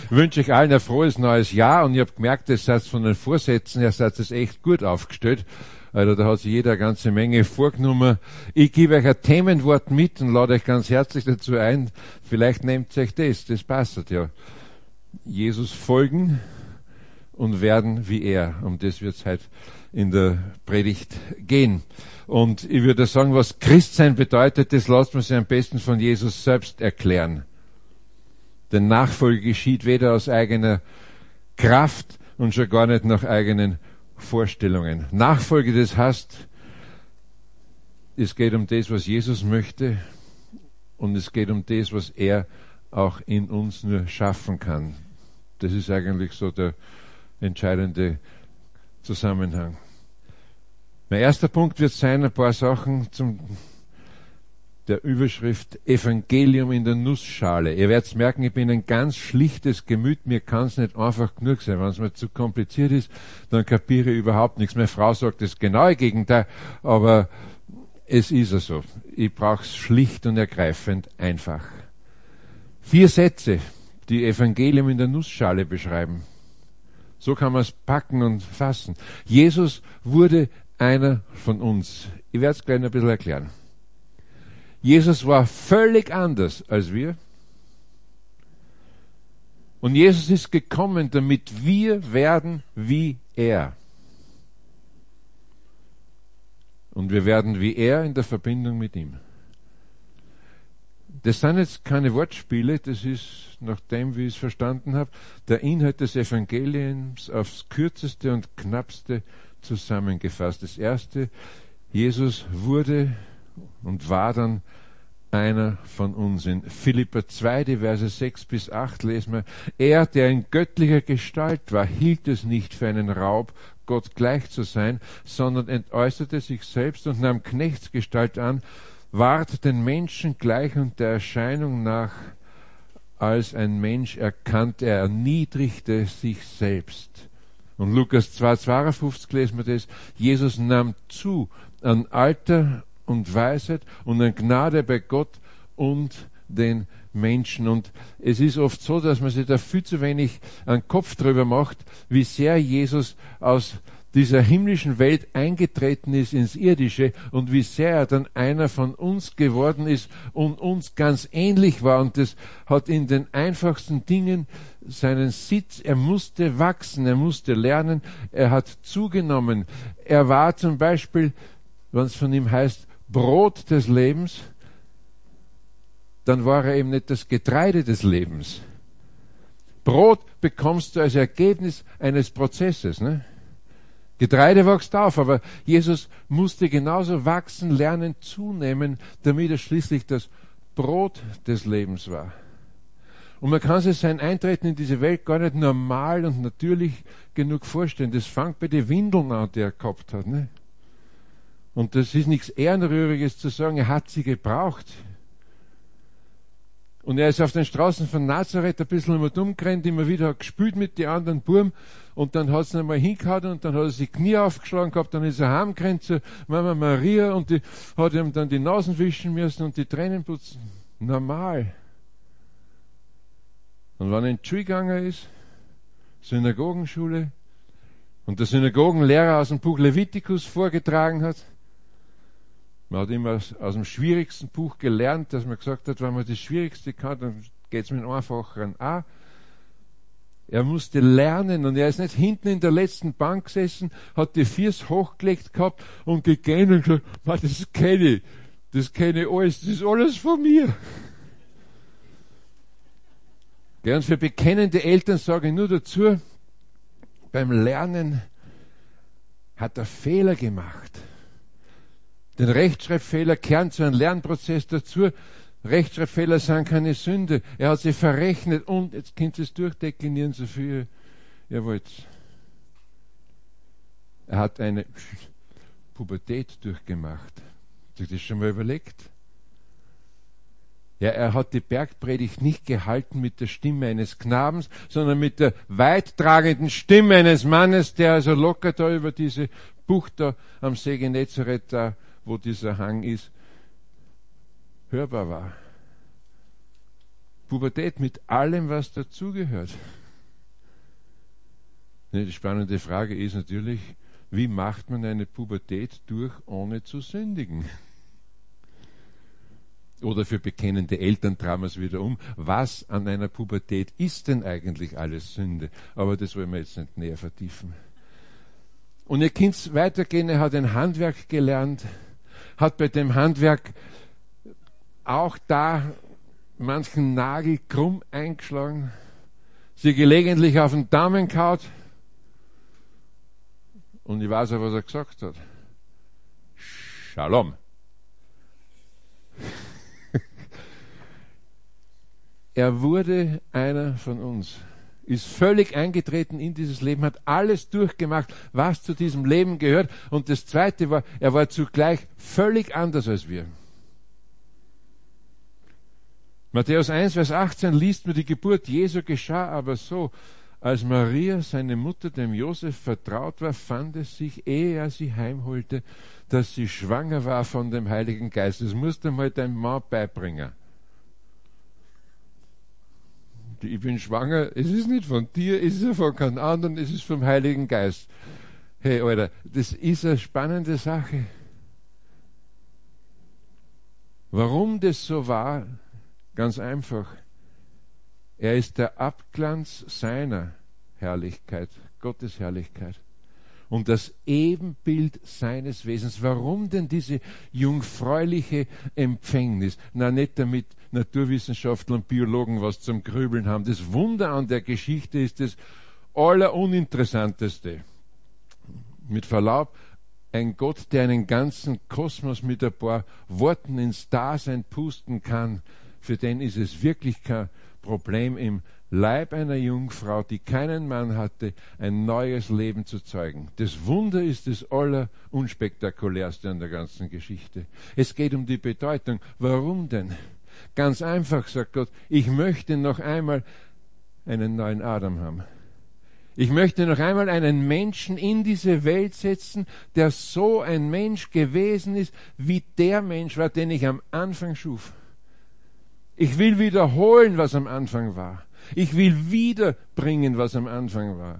Ich wünsche euch allen ein frohes neues Jahr und ich habe gemerkt, ihr seid von den Vorsätzen, ihr seid das echt gut aufgestellt. Also da hat sich jeder eine ganze Menge vorgenommen. Ich gebe euch ein Themenwort mit und lade euch ganz herzlich dazu ein. Vielleicht nehmt ihr euch das passt ja. Jesus folgen und werden wie er. Um das wird es heute in der Predigt gehen. Und ich würde sagen, was Christsein bedeutet, das lasst man sich am besten von Jesus selbst erklären. Denn Nachfolge geschieht weder aus eigener Kraft und schon gar nicht nach eigenen Vorstellungen. Nachfolge, das heißt, es geht um das, was Jesus möchte und es geht um das, was er auch in uns nur schaffen kann. Das ist eigentlich so der entscheidende Zusammenhang. Mein erster Punkt wird sein, ein paar Sachen zum der Überschrift Evangelium in der Nussschale. Ihr werdet merken, ich bin ein ganz schlichtes Gemüt, mir kann es nicht einfach genug sein. Wenn es mir zu kompliziert ist, dann kapiere ich überhaupt nichts. Meine Frau sagt das genaue Gegenteil, aber es ist ja so. Ich brauche es schlicht und ergreifend einfach. 4 Sätze, die Evangelium in der Nussschale beschreiben. So kann man es packen und fassen. Jesus wurde einer von uns. Ich werde es gleich ein bisschen erklären. Jesus war völlig anders als wir. Und Jesus ist gekommen, damit wir werden wie er. Und wir werden wie er in der Verbindung mit ihm. Das sind jetzt keine Wortspiele, das ist, nach dem, wie ich es verstanden habe, der Inhalt des Evangeliums aufs kürzeste und knappste zusammengefasst. Das erste, Jesus wurde und war dann einer von uns. In Philipper 2, die Verse 6 bis 8 lesen wir, er, der in göttlicher Gestalt war, hielt es nicht für einen Raub, Gott gleich zu sein, sondern entäußerte sich selbst und nahm Knechtsgestalt an, ward den Menschen gleich und der Erscheinung nach als ein Mensch erkannt, er erniedrigte sich selbst. Und Lukas 2,52 lesen wir das, Jesus nahm zu an Alter und Weisheit und an Gnade bei Gott und den Menschen. Und es ist oft so, dass man sich da viel zu wenig einen Kopf drüber macht, wie sehr Jesus aus dieser himmlischen Welt eingetreten ist ins Irdische und wie sehr er dann einer von uns geworden ist und uns ganz ähnlich war. Und das hat in den einfachsten Dingen seinen Sitz. Er musste wachsen, er musste lernen, er hat zugenommen. Er war zum Beispiel, wenn es von ihm heißt, Brot des Lebens, dann war er eben nicht das Getreide des Lebens. Brot bekommst du als Ergebnis eines Prozesses, ne? Getreide wächst auf, aber Jesus musste genauso wachsen, lernen, zunehmen, damit er schließlich das Brot des Lebens war. Und man kann sich sein Eintreten in diese Welt gar nicht normal und natürlich genug vorstellen. Das fängt bei den Windeln an, die er gehabt hat, ne? Und das ist nichts Ehrenrühriges zu sagen, er hat sie gebraucht. Und er ist auf den Straßen von Nazareth ein bisschen immer dumm gerannt, immer wieder hat gespielt mit den anderen Burm und dann hat es ihn einmal hingehauen und dann hat er sich Knie aufgeschlagen gehabt, dann ist er heimgerannt zu Mama Maria und die hat ihm dann die Nasen wischen müssen und die Tränen putzen. Normal. Und wenn er in die Schule gegangen ist, Synagogenschule, und der Synagogenlehrer aus dem Buch Levitikus vorgetragen hat, man hat immer aus dem schwierigsten Buch gelernt, dass man gesagt hat, wenn man das Schwierigste kann, dann geht es mit dem Einfacheren auch. Er musste lernen und er ist nicht hinten in der letzten Bank gesessen, hat die Füße hochgelegt gehabt und gegähnt und gesagt, das kenne ich alles, das ist alles von mir. Und für bekennende Eltern sage ich nur dazu, beim Lernen hat er Fehler gemacht. Den Rechtschreibfehler gehören zu einem Lernprozess dazu. Rechtschreibfehler sind keine Sünde. Er hat sie verrechnet und jetzt könnt ihr es durchdeklinieren, so viel ihr wollt. Er hat eine Pubertät durchgemacht. Habt ihr das schon mal überlegt? Ja, er hat die Bergpredigt nicht gehalten mit der Stimme eines Knabens, sondern mit der weittragenden Stimme eines Mannes, der also locker da über diese Bucht da am See Genezareth da, wo dieser Hang ist, hörbar war. Pubertät mit allem, was dazugehört. Die spannende Frage ist natürlich, wie macht man eine Pubertät durch, ohne zu sündigen? Oder für bekennende Eltern drehen wir es wieder um. Was an einer Pubertät ist denn eigentlich alles Sünde? Aber das wollen wir jetzt nicht näher vertiefen. Und ihr könnt weitergehen, er hat ein Handwerk gelernt, hat bei dem Handwerk auch da manchen Nagel krumm eingeschlagen, sie gelegentlich auf den Daumen gehauen. Und ich weiß auch, was er gesagt hat. Shalom. Er wurde einer von uns, ist völlig eingetreten in dieses Leben, hat alles durchgemacht, was zu diesem Leben gehört. Und das Zweite war, er war zugleich völlig anders als wir. Matthäus 1, Vers 18 liest mir, die Geburt Jesu geschah aber so: Als Maria, seine Mutter, dem Josef vertraut war, fand es sich, ehe er sie heimholte, dass sie schwanger war von dem Heiligen Geist. Das musst du mal deinem Mann beibringen. Ich bin schwanger, es ist nicht von dir, es ist ja von keinem anderen, es ist vom Heiligen Geist. Hey, Alter, das ist eine spannende Sache. Warum das so war? Ganz einfach. Er ist der Abglanz seiner Herrlichkeit, Gottes Herrlichkeit. Und das Ebenbild seines Wesens. Warum denn diese jungfräuliche Empfängnis? Na, nicht damit Naturwissenschaftler und Biologen was zum Grübeln haben. Das Wunder an der Geschichte ist das Alleruninteressanteste. Mit Verlaub, ein Gott, der einen ganzen Kosmos mit ein paar Worten ins Dasein pusten kann, für den ist es wirklich kein Problem, im Leib einer Jungfrau, die keinen Mann hatte, ein neues Leben zu zeugen. Das Wunder ist das Allerunspektakulärste an der ganzen Geschichte. Es geht um die Bedeutung. Warum denn? Ganz einfach, sagt Gott, ich möchte noch einmal einen neuen Adam haben. Ich möchte noch einmal einen Menschen in diese Welt setzen, der so ein Mensch gewesen ist, wie der Mensch war, den ich am Anfang schuf. Ich will wiederholen, was am Anfang war. Ich will wiederbringen, was am Anfang war.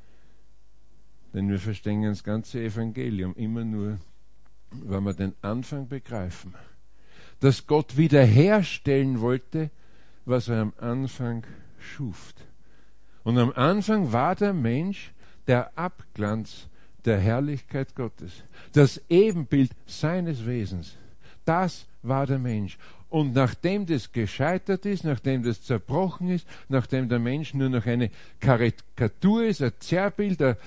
Denn wir verstehen das ganze Evangelium immer nur, wenn wir den Anfang begreifen. Dass Gott wiederherstellen wollte, was er am Anfang schuf. Und am Anfang war der Mensch der Abglanz der Herrlichkeit Gottes. Das Ebenbild seines Wesens. Das war der Mensch. Und nachdem das gescheitert ist, nachdem das zerbrochen ist, nachdem der Mensch nur noch eine Karikatur ist, ein Zerrbild, eine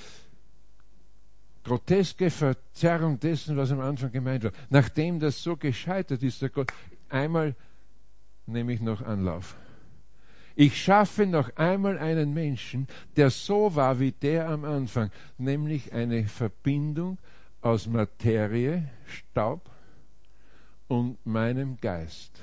groteske Verzerrung dessen, was am Anfang gemeint war, nachdem das so gescheitert ist, sagt Gott, einmal nehme ich noch Anlauf. Ich schaffe noch einmal einen Menschen, der so war wie der am Anfang, nämlich eine Verbindung aus Materie, Staub, und meinem Geist.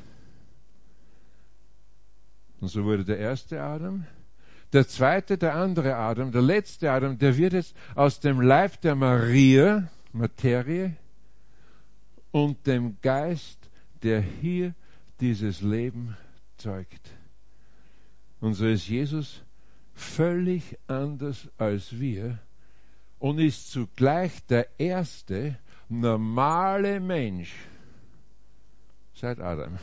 Und so wurde der erste Adam, der zweite, der andere Adam, der letzte Adam, der wird jetzt aus dem Leib der Maria, Materie, und dem Geist, der hier dieses Leben zeugt. Und so ist Jesus völlig anders als wir und ist zugleich der erste normale Mensch seit Adam.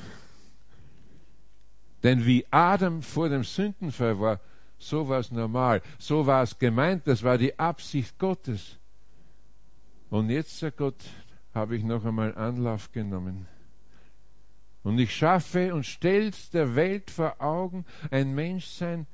Denn wie Adam vor dem Sündenfall war, so war es normal, so war es gemeint, das war die Absicht Gottes. Und jetzt, sagt Gott, habe ich noch einmal Anlauf genommen. Und ich schaffe und stell's der Welt vor Augen, ein Menschsein,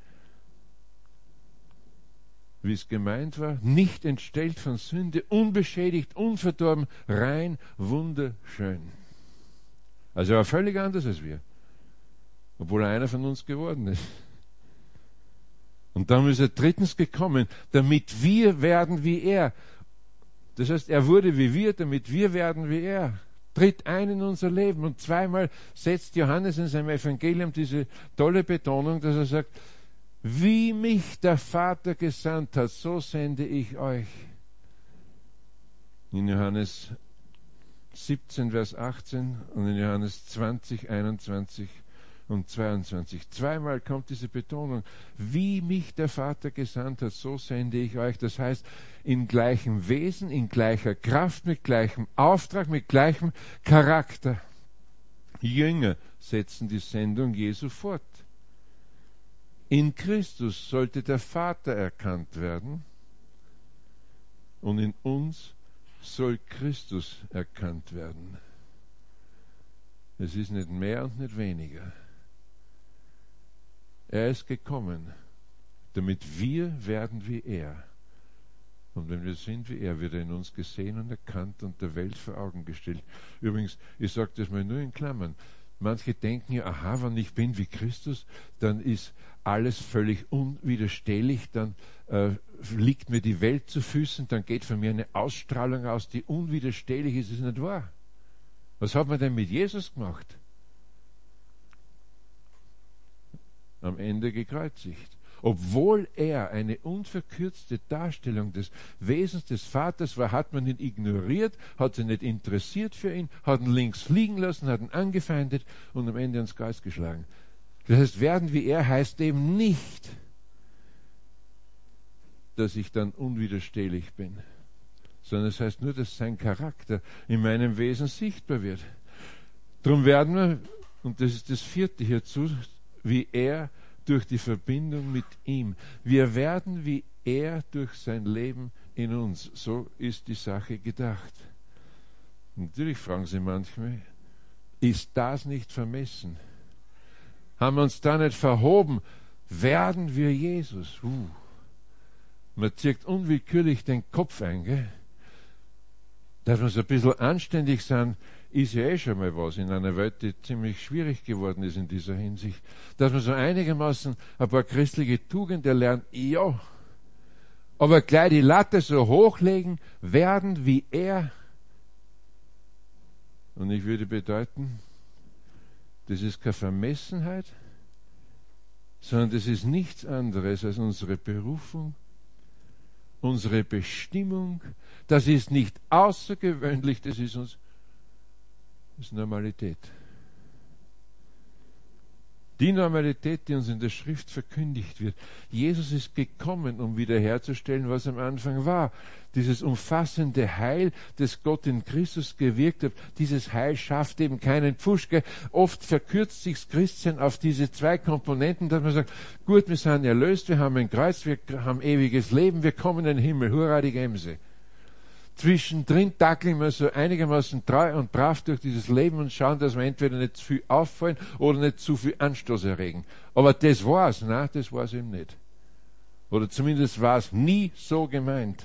wie es gemeint war, nicht entstellt von Sünde, unbeschädigt, unverdorben, rein, wunderschön. Also er war völlig anders als wir, obwohl er einer von uns geworden ist. Und dann ist er drittens gekommen, damit wir werden wie er. Das heißt, er wurde wie wir, damit wir werden wie er. Tritt ein in unser Leben. Und zweimal setzt Johannes in seinem Evangelium diese tolle Betonung, dass er sagt, wie mich der Vater gesandt hat, so sende ich euch. In Johannes 17, Vers 18 und in Johannes 20, 21 und 22. Zweimal kommt diese Betonung, wie mich der Vater gesandt hat, so sende ich euch. Das heißt, in gleichem Wesen, in gleicher Kraft, mit gleichem Auftrag, mit gleichem Charakter. Jünger setzen die Sendung Jesu fort. In Christus sollte der Vater erkannt werden und in uns soll Christus erkannt werden. Es ist nicht mehr und nicht weniger. Er ist gekommen, damit wir werden wie er. Und wenn wir sind wie er, wird er in uns gesehen und erkannt und der Welt vor Augen gestellt. Übrigens, ich sage das mal nur in Klammern. Manche denken ja, aha, wenn ich bin wie Christus, dann ist alles völlig unwiderstehlich, dann liegt mir die Welt zu Füßen, dann geht von mir eine Ausstrahlung aus, die unwiderstehlich ist. Das ist nicht wahr. Was hat man denn mit Jesus gemacht? Am Ende gekreuzigt. Obwohl er eine unverkürzte Darstellung des Wesens des Vaters war, hat man ihn ignoriert, hat sich nicht interessiert für ihn, hat ihn links liegen lassen, hat ihn angefeindet und am Ende ans Kreuz geschlagen. Das heißt, werden wie er heißt eben nicht, dass ich dann unwiderstehlich bin, sondern es heißt nur, dass sein Charakter in meinem Wesen sichtbar wird. Darum werden wir, und das ist das vierte hierzu, wie er durch die Verbindung mit ihm. Wir werden wie er durch sein Leben in uns. So ist die Sache gedacht. Natürlich fragen Sie manchmal, ist das nicht vermessen? Haben wir uns da nicht verhoben? Werden wir Jesus? Man zieht unwillkürlich den Kopf ein, gell? Dass wir so ein bisschen anständig sind, ist ja schon mal was in einer Welt, die ziemlich schwierig geworden ist in dieser Hinsicht. Dass man so einigermaßen ein paar christliche Tugenden lernt, ja, aber gleich die Latte so hochlegen, werden wie er. Und ich würde bedeuten, das ist keine Vermessenheit, sondern das ist nichts anderes als unsere Berufung, unsere Bestimmung. Das ist nicht außergewöhnlich, das ist Normalität. Die Normalität, die uns in der Schrift verkündigt wird. Jesus ist gekommen, um wiederherzustellen, was am Anfang war. Dieses umfassende Heil, das Gott in Christus gewirkt hat, dieses Heil schafft eben keinen Pfusch. Oft verkürzt sich das Christsein auf diese zwei Komponenten, dass man sagt, gut, wir sind erlöst, wir haben ein Kreuz, wir haben ewiges Leben, wir kommen in den Himmel, hurra die Gemse. Zwischendrin tackeln wir so einigermaßen treu und brav durch dieses Leben und schauen, dass wir entweder nicht zu viel auffallen oder nicht zu viel Anstoß erregen. Aber das war's, nein, das war's eben nicht. Oder zumindest war es nie so gemeint.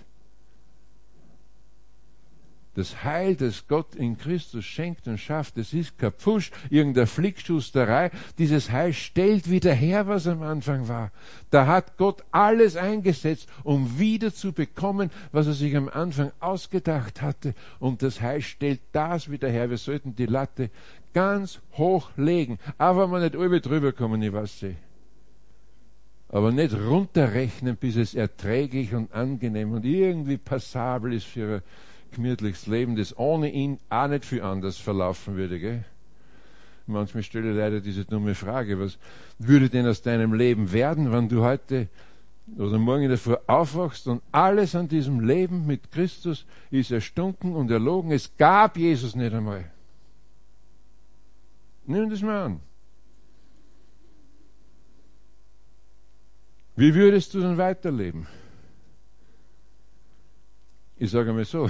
Das Heil, das Gott in Christus schenkt und schafft, das ist kein Pfusch, irgendeine Flickschusterei. Dieses Heil stellt wieder her, was am Anfang war. Da hat Gott alles eingesetzt, um wieder zu bekommen, was er sich am Anfang ausgedacht hatte. Und das Heil stellt das wieder her. Wir sollten die Latte ganz hoch legen. Aber wenn wir nicht über drüber kommen, ich weiß nicht. Aber nicht runterrechnen, bis es erträglich und angenehm und irgendwie passabel ist für ein gemütliches Leben, das ohne ihn auch nicht viel anders verlaufen würde. Gell? Manchmal stelle ich leider diese dumme Frage, was würde denn aus deinem Leben werden, wenn du heute oder morgen in der Früh aufwachst und alles an diesem Leben mit Christus ist erstunken und erlogen. Es gab Jesus nicht einmal. Nimm das mal an. Wie würdest du dann weiterleben? Ich sage mal so,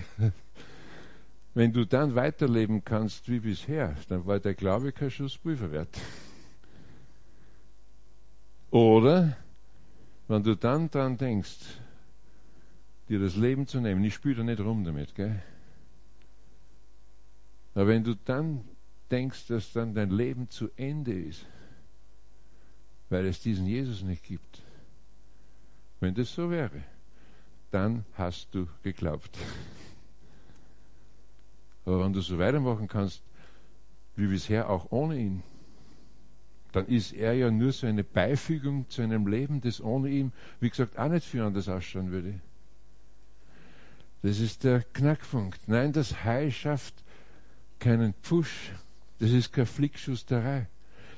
wenn du dann weiterleben kannst wie bisher, dann war der Glaube kein Schuss Pulver wert. Oder, wenn du dann dran denkst, dir das Leben zu nehmen, ich spiele da nicht rum damit, gell? Aber wenn du dann denkst, dass dann dein Leben zu Ende ist, weil es diesen Jesus nicht gibt, wenn das so wäre, dann hast du geglaubt. Aber wenn du so weitermachen kannst, wie bisher auch ohne ihn, dann ist er ja nur so eine Beifügung zu einem Leben, das ohne ihn, wie gesagt, auch nicht viel anders ausschauen würde. Das ist der Knackpunkt. Nein, das Heil schafft keinen Pfusch. Das ist keine Flickschusterei.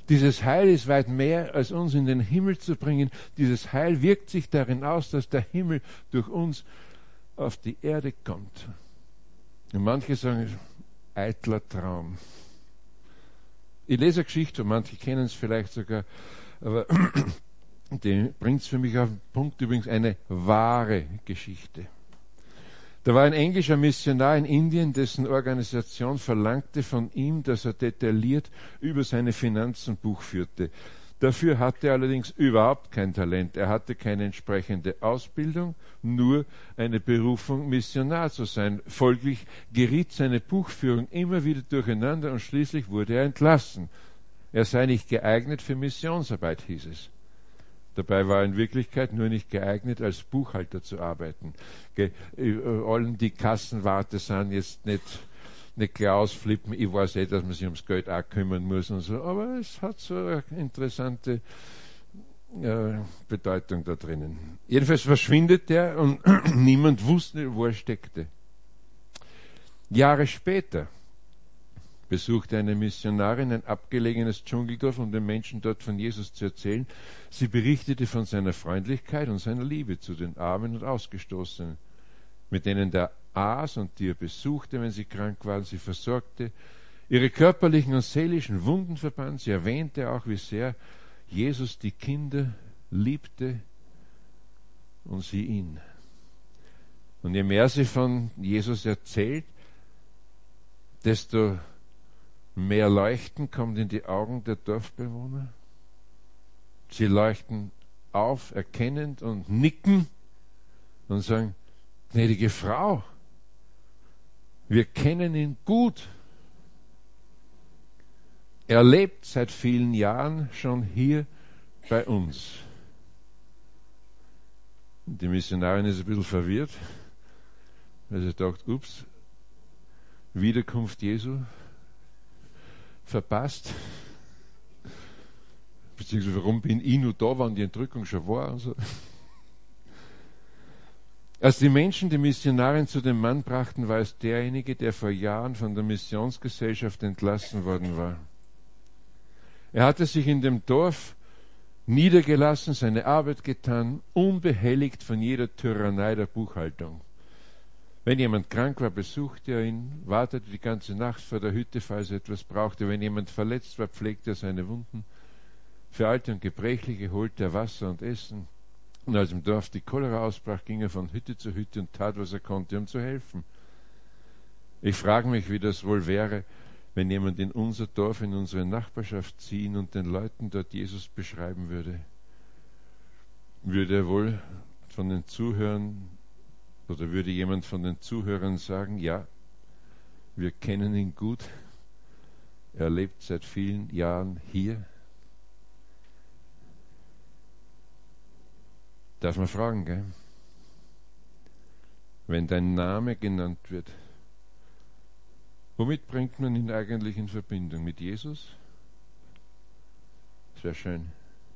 Dieses Heil ist weit mehr, als uns in den Himmel zu bringen. Dieses Heil wirkt sich darin aus, dass der Himmel durch uns auf die Erde kommt. Und manche sagen, eitler Traum. Ich lese eine Geschichte, manche kennen es vielleicht sogar, aber die bringt es für mich auf den Punkt, übrigens eine wahre Geschichte. Da war ein englischer Missionar in Indien, dessen Organisation verlangte von ihm, dass er detailliert über seine Finanzen Buch führte. Dafür hatte er allerdings überhaupt kein Talent. Er hatte keine entsprechende Ausbildung, nur eine Berufung, Missionar zu sein. Folglich geriet seine Buchführung immer wieder durcheinander und schließlich wurde er entlassen. Er sei nicht geeignet für Missionsarbeit, hieß es. Dabei war er in Wirklichkeit nur nicht geeignet, als Buchhalter zu arbeiten. Allen die Kassenwarte sind jetzt nicht klar ausflippen. Ich weiß dass man sich ums Geld auch kümmern muss und so, aber es hat so eine interessante Bedeutung da drinnen. Jedenfalls verschwindet er und niemand wusste, wo er steckte. Jahre später besuchte eine Missionarin ein abgelegenes Dschungeldorf, um den Menschen dort von Jesus zu erzählen. Sie berichtete von seiner Freundlichkeit und seiner Liebe zu den Armen und Ausgestoßenen, mit denen der aß und die er besuchte, wenn sie krank waren, sie versorgte, ihre körperlichen und seelischen Wunden verband. Sie erwähnte auch, wie sehr Jesus die Kinder liebte und sie ihn. Und je mehr sie von Jesus erzählt, desto mehr Leuchten kommt in die Augen der Dorfbewohner. Sie leuchten auf, erkennend und nicken und sagen, gnädige Frau, wir kennen ihn gut. Er lebt seit vielen Jahren schon hier bei uns. Die Missionarin ist ein bisschen verwirrt, weil sie dachte, ups, Wiederkunft Jesu verpasst. Beziehungsweise warum bin ich nur da, wann die Entrückung schon war und so. Als die Menschen die Missionarin zu dem Mann brachten, war es derjenige, der vor Jahren von der Missionsgesellschaft entlassen worden war. Er hatte sich in dem Dorf niedergelassen, seine Arbeit getan, unbehelligt von jeder Tyrannei der Buchhaltung. Wenn jemand krank war, besuchte er ihn, wartete die ganze Nacht vor der Hütte, falls er etwas brauchte. Wenn jemand verletzt war, pflegte er seine Wunden. Für Alte und Gebrechliche holte er Wasser und Essen. Und als im Dorf die Cholera ausbrach, ging er von Hütte zu Hütte und tat, was er konnte, um zu helfen. Ich frage mich, wie das wohl wäre, wenn jemand in unser Dorf, in unsere Nachbarschaft ziehen und den Leuten dort Jesus beschreiben würde. Würde er wohl von den Zuhörern oder würde jemand von den Zuhörern sagen, ja, wir kennen ihn gut, er lebt seit vielen Jahren hier? Darf man fragen, gell? Wenn dein Name genannt wird, womit bringt man ihn eigentlich in Verbindung? Mit Jesus? Das wäre schön.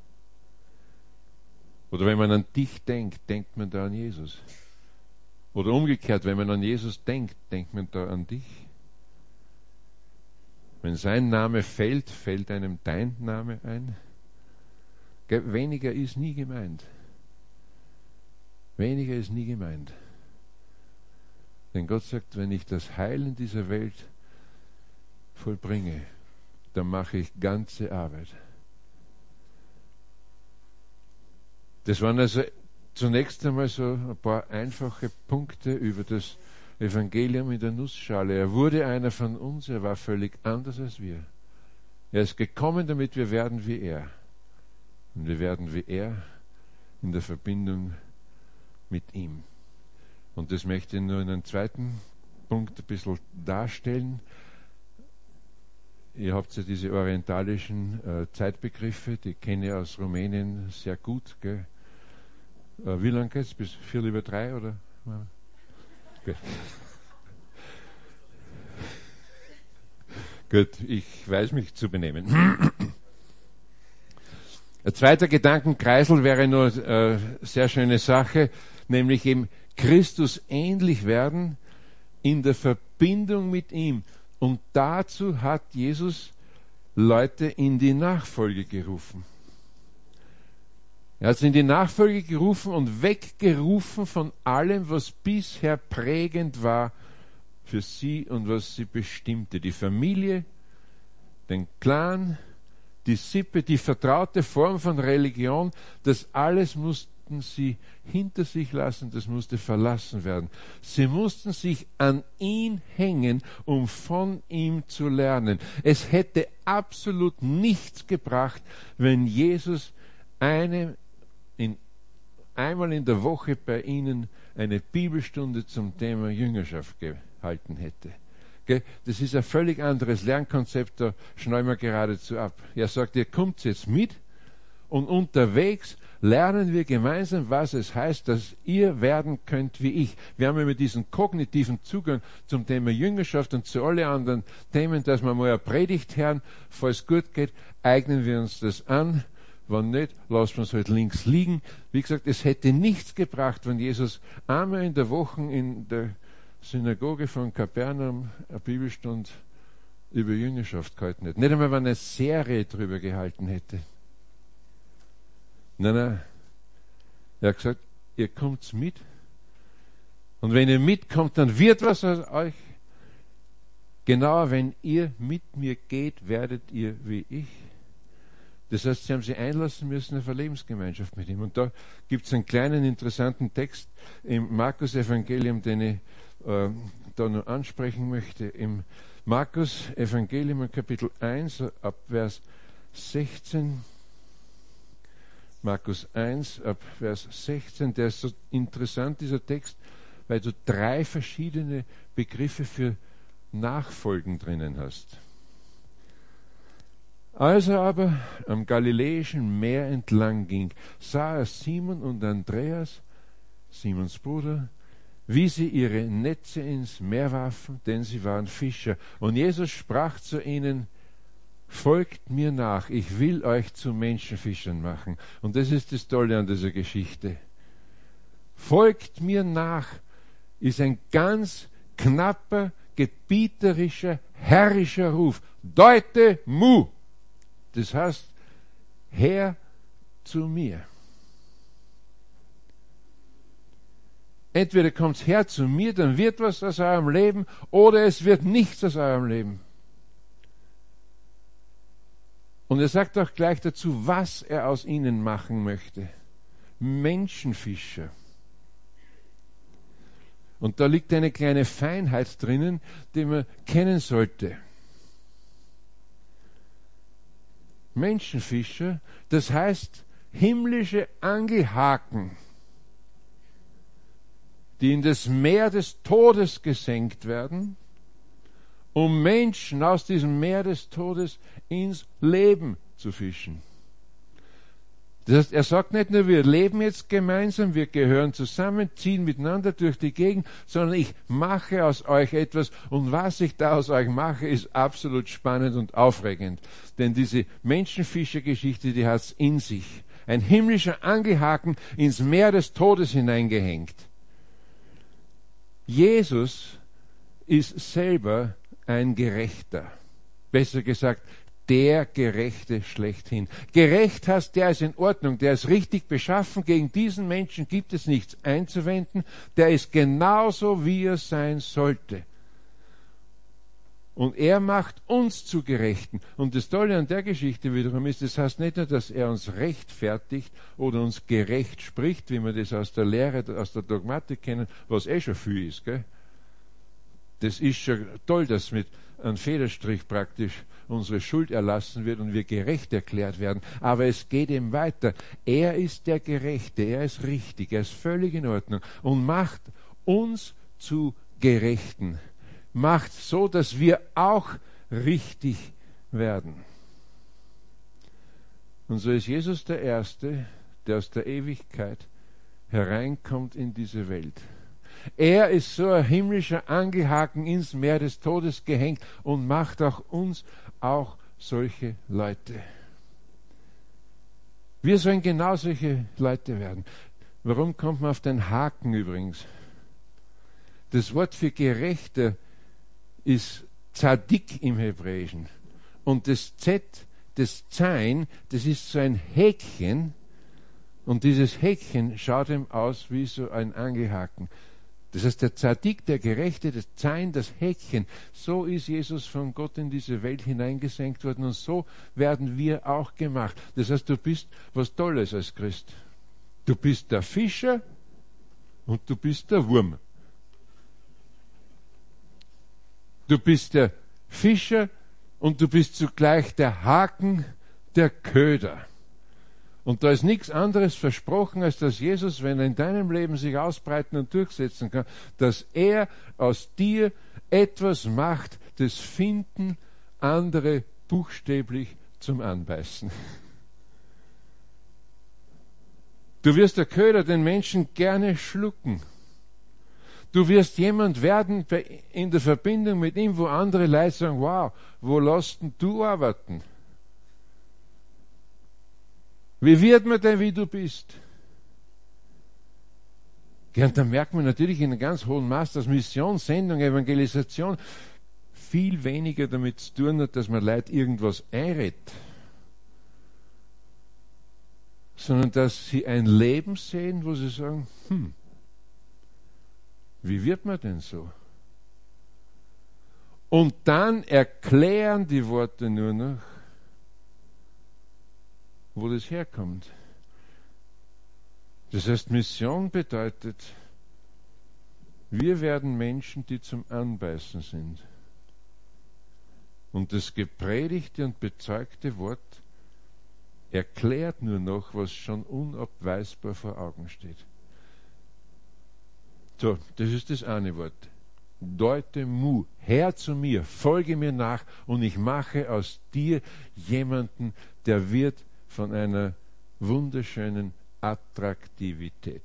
Oder wenn man an dich denkt, denkt man da an Jesus? Oder umgekehrt, wenn man an Jesus denkt, denkt man da an dich? Wenn sein Name fällt, fällt einem dein Name ein? Weniger ist nie gemeint. Weniger ist nie gemeint. Denn Gott sagt, wenn ich das Heil in dieser Welt vollbringe, dann mache ich ganze Arbeit. Das waren also zunächst einmal so ein paar einfache Punkte über das Evangelium in der Nussschale. Er wurde einer von uns, er war völlig anders als wir. Er ist gekommen, damit wir werden wie er. Und wir werden wie er in der Verbindung mit ihm. Und das möchte ich nur in einem zweiten Punkt ein bisschen darstellen. Ihr habt ja diese orientalischen Zeitbegriffe, die kenne ich aus Rumänien sehr gut. Gell? Wie lange geht's? Bis 4:03 oder? Gut. Gut, ich weiß mich zu benehmen. Ein zweiter Gedankenkreisel wäre nur sehr schöne Sache, nämlich eben Christus ähnlich werden in der Verbindung mit ihm. Und dazu hat Jesus Leute in die Nachfolge gerufen. Er hat sie in die Nachfolge gerufen und weggerufen von allem, was bisher prägend war für sie und was sie bestimmte. Die Familie, den Clan, die Sippe, die vertraute Form von Religion, das alles mussten sie hinter sich lassen, das musste verlassen werden. Sie mussten sich an ihn hängen, um von ihm zu lernen. Es hätte absolut nichts gebracht, wenn Jesus einmal in der Woche bei ihnen eine Bibelstunde zum Thema Jüngerschaft gehalten hätte. Das ist ein völlig anderes Lernkonzept, da schneiden wir geradezu ab. Er sagt, ihr kommt jetzt mit und unterwegs lernen wir gemeinsam, was es heißt, dass ihr werden könnt wie ich. Wir haben immer diesen kognitiven Zugang zum Thema Jüngerschaft und zu allen anderen Themen, dass wir mal eine Predigt hören, falls es gut geht, eignen wir uns das an. Wenn nicht, lassen wir es halt links liegen. Wie gesagt, es hätte nichts gebracht, wenn Jesus einmal in der Woche in der Synagoge von Kapernaum eine Bibelstunde über Jüngerschaft gehalten hätte. Nicht einmal, wenn er eine Serie darüber gehalten hätte. Nein. Er hat gesagt, ihr kommt mit. Und wenn ihr mitkommt, dann wird was aus euch. Genauer, wenn ihr mit mir geht, werdet ihr wie ich. Das heißt, sie haben sich einlassen müssen auf eine Lebensgemeinschaft mit ihm. Und da gibt es einen kleinen interessanten Text im Markus-Evangelium, den ich da noch ansprechen möchte. Im Markus-Evangelium, Kapitel 1, ab Vers 16. Markus 1, ab Vers 16. Der ist so interessant, dieser Text, weil du 3 verschiedene Begriffe für Nachfolgen drinnen hast. Als er aber am Galiläischen Meer entlang ging, sah er Simon und Andreas, Simons Bruder, wie sie ihre Netze ins Meer warfen, denn sie waren Fischer. Und Jesus sprach zu ihnen, folgt mir nach, ich will euch zu Menschenfischern machen. Und das ist das Tolle an dieser Geschichte. Folgt mir nach ist ein ganz knapper, gebieterischer, herrischer Ruf. Deute mu! Das heißt, her zu mir. Entweder kommt her zu mir, dann wird was aus eurem Leben, oder es wird nichts aus eurem Leben. Und er sagt auch gleich dazu, was er aus ihnen machen möchte. Menschenfischer. Und da liegt eine kleine Feinheit drinnen, die man kennen sollte. Menschenfischer, das heißt himmlische Angelhaken, die in das Meer des Todes gesenkt werden, um Menschen aus diesem Meer des Todes ins Leben zu fischen. Das heißt, er sagt nicht nur, wir leben jetzt gemeinsam, wir gehören zusammen, ziehen miteinander durch die Gegend, sondern ich mache aus euch etwas, und was ich da aus euch mache, ist absolut spannend und aufregend. Denn diese Menschenfischergeschichte, die hat es in sich. Ein himmlischer Angelhaken ins Meer des Todes hineingehängt. Jesus ist selber ein Gerechter. Besser gesagt, der Gerechte schlechthin. Gerecht heißt, der ist in Ordnung, der ist richtig beschaffen, gegen diesen Menschen gibt es nichts einzuwenden, der ist genauso, wie er sein sollte. Und er macht uns zu Gerechten. Und das Tolle an der Geschichte wiederum ist, das heißt nicht nur, dass er uns rechtfertigt oder uns gerecht spricht, wie wir das aus der Lehre, aus der Dogmatik kennen, was schon viel ist, gell? Das ist schon toll, dass mit einem Federstrich praktisch unsere Schuld erlassen wird und wir gerecht erklärt werden. Aber es geht ihm weiter. Er ist der Gerechte, er ist richtig, er ist völlig in Ordnung und macht uns zu Gerechten. Macht so, dass wir auch richtig werden. Und so ist Jesus der Erste, der aus der Ewigkeit hereinkommt in diese Welt. Er ist so ein himmlischer Angelhaken ins Meer des Todes gehängt und macht auch uns auch solche Leute. Wir sollen genau solche Leute werden. Warum kommt man auf den Haken übrigens? Das Wort für Gerechter ist Tzadik im Hebräischen. Und das Z, das Zain, das ist so ein Häkchen. Und dieses Häkchen schaut ihm aus wie so ein Angelhaken. Das heißt, der Zadik, der Gerechte, das Zain, das Häkchen, so ist Jesus von Gott in diese Welt hineingesenkt worden und so werden wir auch gemacht. Das heißt, du bist was Tolles als Christ. Du bist der Fischer und du bist der Wurm. Du bist der Fischer und du bist zugleich der Haken, der Köder. Und da ist nichts anderes versprochen, als dass Jesus, wenn er in deinem Leben sich ausbreiten und durchsetzen kann, dass er aus dir etwas macht, das finden andere buchstäblich zum Anbeißen. Du wirst der Köder den Menschen gerne schlucken. Du wirst jemand werden in der Verbindung mit ihm, wo andere Leute sagen, wow, wo lässt denn du arbeiten? Wie wird man denn, wie du bist? Ja, und da merkt man natürlich in einem ganz hohen Maß, dass Mission, Sendung, Evangelisation viel weniger damit zu tun hat, dass man Leute irgendwas einredet, sondern dass sie ein Leben sehen, wo sie sagen, wie wird man denn so? Und dann erklären die Worte nur noch, wo das herkommt. Das heißt, Mission bedeutet, wir werden Menschen, die zum Anbeißen sind. Und das gepredigte und bezeugte Wort erklärt nur noch, was schon unabweisbar vor Augen steht. So, das ist das eine Wort. Deute mu, Herr zu mir, folge mir nach und ich mache aus dir jemanden, der wird von einer wunderschönen Attraktivität.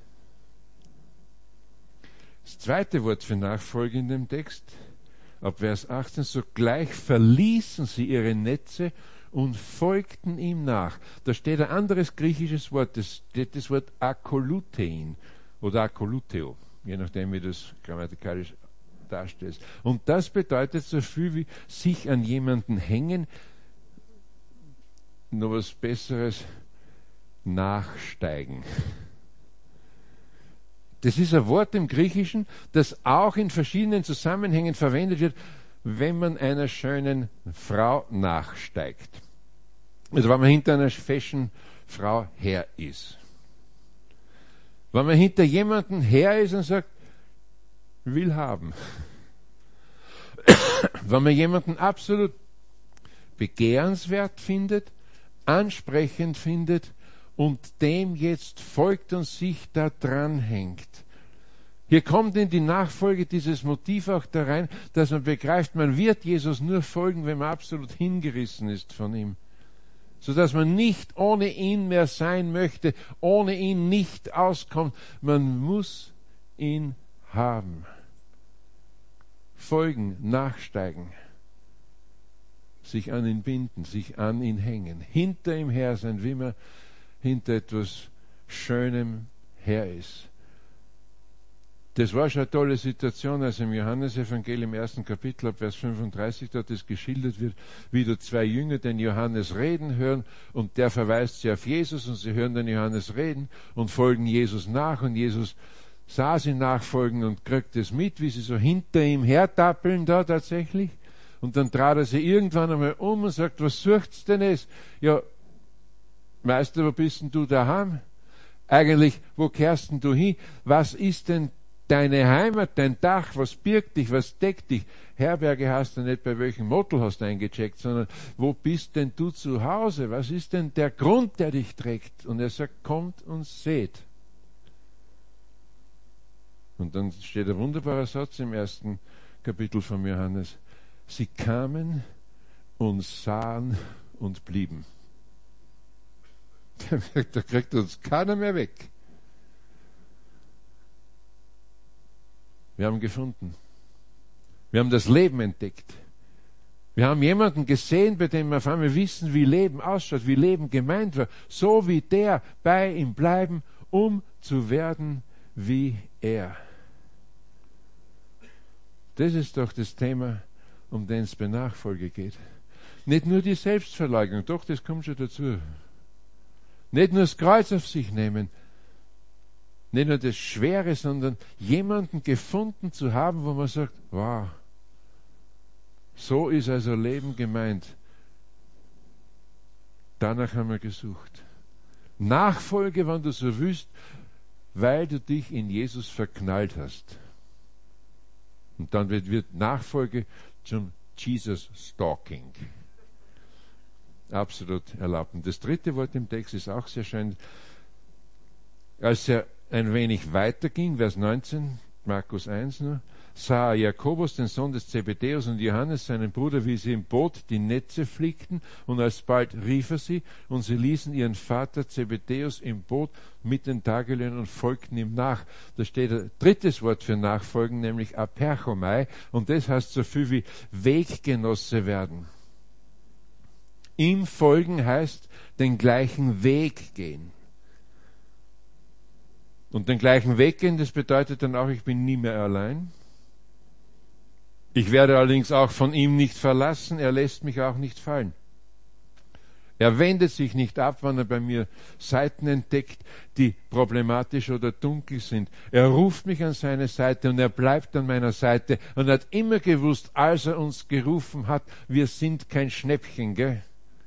Das zweite Wort für Nachfolge in dem Text, ab Vers 18, sogleich verließen sie ihre Netze und folgten ihm nach. Da steht ein anderes griechisches Wort, das steht das Wort akolutein oder akoluteo, je nachdem wie das grammatikalisch darstellt. Und das bedeutet so viel wie sich an jemanden hängen, noch was Besseres, nachsteigen. Das ist ein Wort im Griechischen, das auch in verschiedenen Zusammenhängen verwendet wird, wenn man einer schönen Frau nachsteigt. Also wenn man hinter einer Fashion-Frau her ist. Wenn man hinter jemanden her ist und sagt, will haben. Wenn man jemanden absolut begehrenswert findet, ansprechend findet und dem jetzt folgt und sich da dran hängt. Hier kommt in die Nachfolge dieses Motiv auch da rein, dass man begreift, man wird Jesus nur folgen, wenn man absolut hingerissen ist von ihm. Sodass man nicht ohne ihn mehr sein möchte, ohne ihn nicht auskommt. Man muss ihn haben. Folgen, nachsteigen. Sich an ihn binden, sich an ihn hängen, hinter ihm her sein, wie man hinter etwas Schönem her ist. Das war schon eine tolle Situation, als im Johannesevangelium im 1. Kapitel, ab Vers 35, dort das geschildert wird, wie da zwei Jünger den Johannes reden hören und der verweist sie auf Jesus und sie hören den Johannes reden und folgen Jesus nach und Jesus sah sie nachfolgen und kriegt es mit, wie sie so hinter ihm hertappeln da tatsächlich. Und dann trat er sie irgendwann einmal um und sagt, was sucht's denn es? Ja, Meister, wo bist denn du daheim? Eigentlich, wo kehrst denn du hin? Was ist denn deine Heimat, dein Dach? Was birgt dich? Was deckt dich? Herberge hast du nicht, bei welchem Motel hast du eingecheckt, sondern wo bist denn du zu Hause? Was ist denn der Grund, der dich trägt? Und er sagt, kommt und seht. Und dann steht ein wunderbarer Satz im 1. Kapitel von Johannes. Sie kamen und sahen und blieben. Da kriegt uns keiner mehr weg. Wir haben gefunden. Wir haben das Leben entdeckt. Wir haben jemanden gesehen, bei dem wir auf einmal wissen, wie Leben ausschaut, wie Leben gemeint war. So wie der, bei ihm bleiben, um zu werden wie er. Das ist doch das Thema, um den es bei Nachfolge geht. Nicht nur die Selbstverleugnung, doch, das kommt schon dazu. Nicht nur das Kreuz auf sich nehmen, nicht nur das Schwere, sondern jemanden gefunden zu haben, wo man sagt, wow, so ist also Leben gemeint. Danach haben wir gesucht. Nachfolge, wenn du so willst, weil du dich in Jesus verknallt hast. Und dann wird Nachfolge zum Jesus-Stalking. Absolut erlaubt. Und das dritte Wort im Text ist auch sehr schön. Als er ein wenig weiter ging, Vers 19, Markus 1 nur, sah er Jakobus, den Sohn des Zebedeus, und Johannes, seinen Bruder, wie sie im Boot die Netze flickten, und alsbald rief er sie, und sie ließen ihren Vater Zebedeus im Boot mit den Tagelöhnern und folgten ihm nach. Da steht ein drittes Wort für Nachfolgen, nämlich Aperchomai, und das heißt so viel wie Weggenosse werden. Ihm folgen heißt den gleichen Weg gehen. Und den gleichen Weg gehen, das bedeutet dann auch, ich bin nie mehr allein. Ich werde allerdings auch von ihm nicht verlassen, er lässt mich auch nicht fallen. Er wendet sich nicht ab, wenn er bei mir Seiten entdeckt, die problematisch oder dunkel sind. Er ruft mich an seine Seite und er bleibt an meiner Seite und hat immer gewusst, als er uns gerufen hat, wir sind kein Schnäppchen, gell?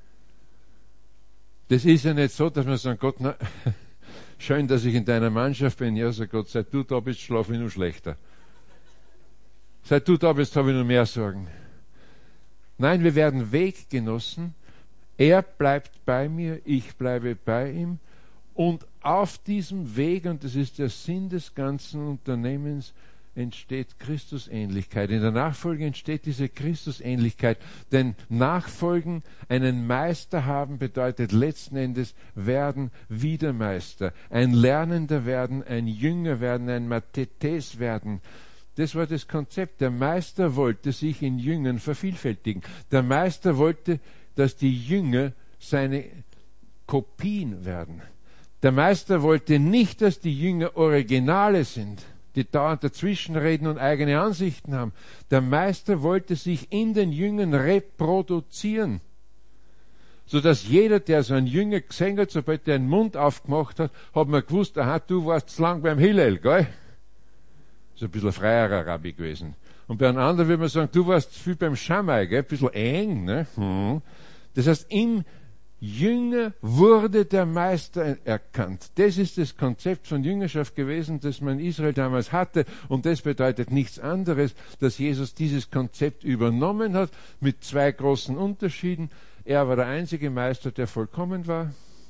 Das ist ja nicht so, dass man sagt, Gott, na, schön, dass ich in deiner Mannschaft bin. Ja, sagt Gott, seit du da bist, schlafe ich nur schlechter. Seit du da bist, habe ich nur mehr Sorgen. Nein, wir werden Weggenossen. Er bleibt bei mir, ich bleibe bei ihm. Und auf diesem Weg, und das ist der Sinn des ganzen Unternehmens, entsteht Christusähnlichkeit. In der Nachfolge entsteht diese Christusähnlichkeit. Denn Nachfolgen, einen Meister haben, bedeutet letzten Endes werden wieder Meister. Ein Lernender werden, ein Jünger werden, ein Mathetes werden. Das war das Konzept. Der Meister wollte sich in Jüngern vervielfältigen. Der Meister wollte, dass die Jünger seine Kopien werden. Der Meister wollte nicht, dass die Jünger Originale sind, die dauernd dazwischenreden und eigene Ansichten haben. Der Meister wollte sich in den Jüngern reproduzieren, sodass jeder, der so einen Jünger gesehen hat, sobald er den Mund aufgemacht hat, hat man gewusst, aha, du warst zu lang beim Hillel, gell? Das ist ein bisschen freierer Rabbi gewesen. Und bei einem anderen würde man sagen, du warst viel beim Schamai, gell? Ein bisschen eng, ne? Das heißt, im Jünger wurde der Meister erkannt. Das ist das Konzept von Jüngerschaft gewesen, das man in Israel damals hatte. Und das bedeutet nichts anderes, dass Jesus dieses Konzept übernommen hat, mit zwei großen Unterschieden. Er war der einzige Meister, der vollkommen war.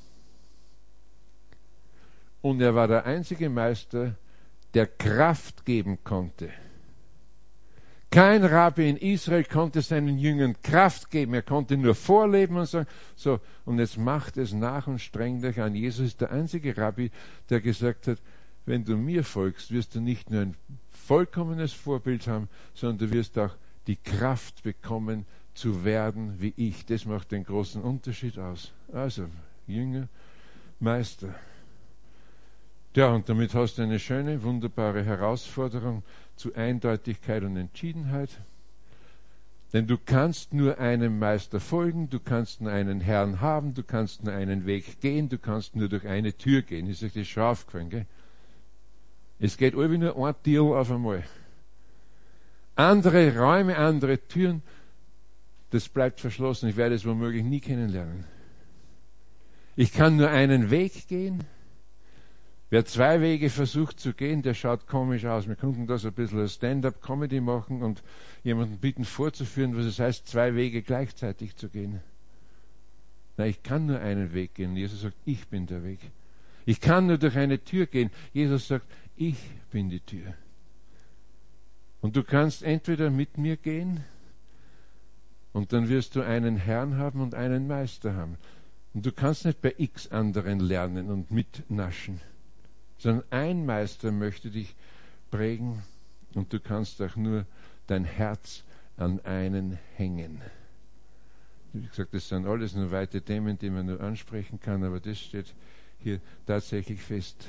Und er war der einzige Meister, der Kraft geben konnte. Kein Rabbi in Israel konnte seinen Jüngern Kraft geben. Er konnte nur vorleben und sagen, so, und jetzt macht es nach und strengt euch an. Jesus ist der einzige Rabbi, der gesagt hat, wenn du mir folgst, wirst du nicht nur ein vollkommenes Vorbild haben, sondern du wirst auch die Kraft bekommen, zu werden wie ich. Das macht den großen Unterschied aus. Also, Jünger, Meister. Ja, und damit hast du eine schöne, wunderbare Herausforderung zu Eindeutigkeit und Entschiedenheit. Denn du kannst nur einem Meister folgen, du kannst nur einen Herrn haben, du kannst nur einen Weg gehen, du kannst nur durch eine Tür gehen. Ist euch das schon aufgefallen, gell? Es geht irgendwie nur ein Deal auf einmal. Andere Räume, andere Türen, das bleibt verschlossen. Ich werde es womöglich nie kennenlernen. Ich kann nur einen Weg gehen. Wer zwei Wege versucht zu gehen, der schaut komisch aus. Wir könnten da so ein bisschen Stand-up-Comedy machen und jemanden bitten vorzuführen, was es heißt, zwei Wege gleichzeitig zu gehen. Nein, ich kann nur einen Weg gehen. Jesus sagt, ich bin der Weg. Ich kann nur durch eine Tür gehen. Jesus sagt, ich bin die Tür. Und du kannst entweder mit mir gehen und dann wirst du einen Herrn haben und einen Meister haben. Und du kannst nicht bei x anderen lernen und mitnaschen, sondern ein Meister möchte dich prägen und du kannst auch nur dein Herz an einen hängen. Wie gesagt, das sind alles nur weite Themen, die man nur ansprechen kann, aber das steht hier tatsächlich fest.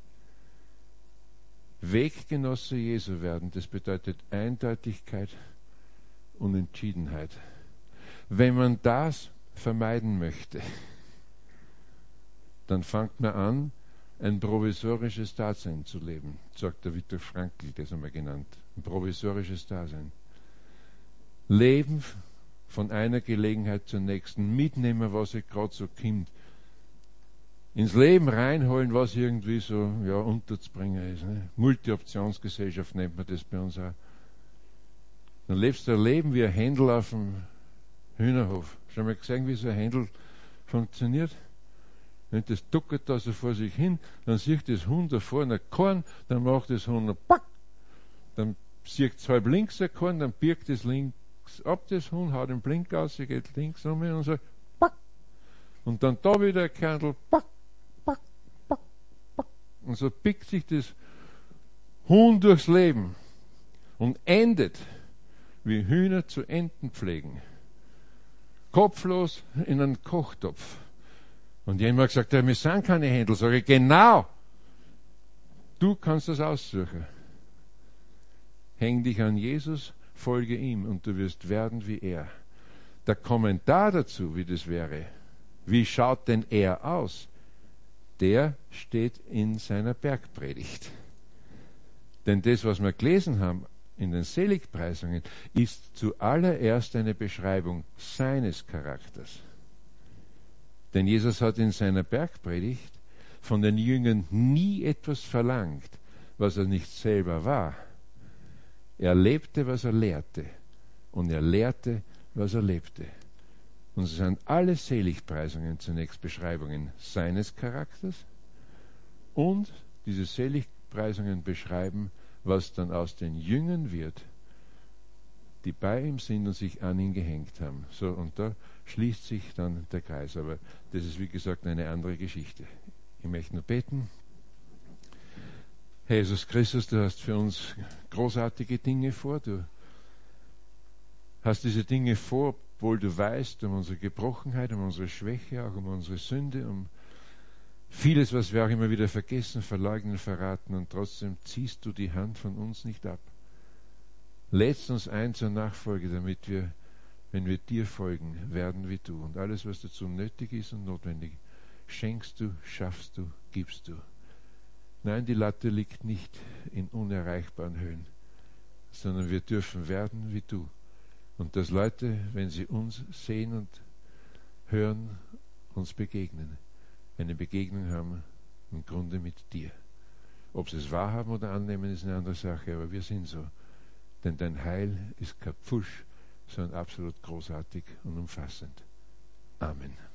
Weggenosse Jesu werden, das bedeutet Eindeutigkeit und Entschiedenheit. Wenn man das vermeiden möchte, dann fängt man an, ein provisorisches Dasein zu leben, sagt der Viktor Frankl, das einmal genannt. Ein provisorisches Dasein. Leben von einer Gelegenheit zur nächsten, mitnehmen, was sich gerade so kommt. Ins Leben reinholen, was irgendwie so unterzubringen ist. Ne? Multi-Optionsgesellschaft nennt man das bei uns auch. Dann lebst du ein Leben wie ein Händel auf dem Hühnerhof. Schon mal gesehen, wie so ein Händel funktioniert? Wenn das duckert da so vor sich hin, dann sieht das Huhn da vorne ein Korn, dann macht das Huhn ein Pack, dann sieht es halb links ein Korn, dann birgt es links ab, das Huhn, haut den Blink aus, geht links um und so, Pack. Und dann da wieder ein Kernel, Pack, Pack, Pack, Pack. Und so pickt sich das Huhn durchs Leben und endet, wie Hühner zu Enten pflegen. Kopflos in einen Kochtopf. Und jemand hat gesagt, ja, wir sind keine Händler. Sage ich, genau. Du kannst das aussuchen. Häng dich an Jesus, folge ihm und du wirst werden wie er. Der Kommentar dazu, wie das wäre, wie schaut denn er aus, der steht in seiner Bergpredigt. Denn das, was wir gelesen haben in den Seligpreisungen, ist zuallererst eine Beschreibung seines Charakters. Denn Jesus hat in seiner Bergpredigt von den Jüngern nie etwas verlangt, was er nicht selber war. Er lebte, was er lehrte, und er lehrte, was er lebte. Und es sind alle Seligpreisungen zunächst Beschreibungen seines Charakters, und diese Seligpreisungen beschreiben, was dann aus den Jüngern wird, die bei ihm sind und sich an ihn gehängt haben. So, und da schließt sich dann der Kreis. Aber das ist, wie gesagt, eine andere Geschichte. Ich möchte nur beten. Herr Jesus Christus, du hast für uns großartige Dinge vor. Du hast diese Dinge vor, obwohl du weißt um unsere Gebrochenheit, um unsere Schwäche, auch um unsere Sünde, um vieles, was wir auch immer wieder vergessen, verleugnen, verraten, und trotzdem ziehst du die Hand von uns nicht ab. Lädst uns ein zur Nachfolge, damit wir, wenn wir dir folgen, werden wie du. Und alles, was dazu nötig ist und notwendig, schenkst du, schaffst du, gibst du. Nein, die Latte liegt nicht in unerreichbaren Höhen, sondern wir dürfen werden wie du. Und dass Leute, wenn sie uns sehen und hören, uns begegnen. Eine Begegnung haben im Grunde mit dir. Ob sie es wahrhaben oder annehmen, ist eine andere Sache, aber wir sind so. Denn dein Heil ist kein Pfusch, sondern absolut großartig und umfassend. Amen.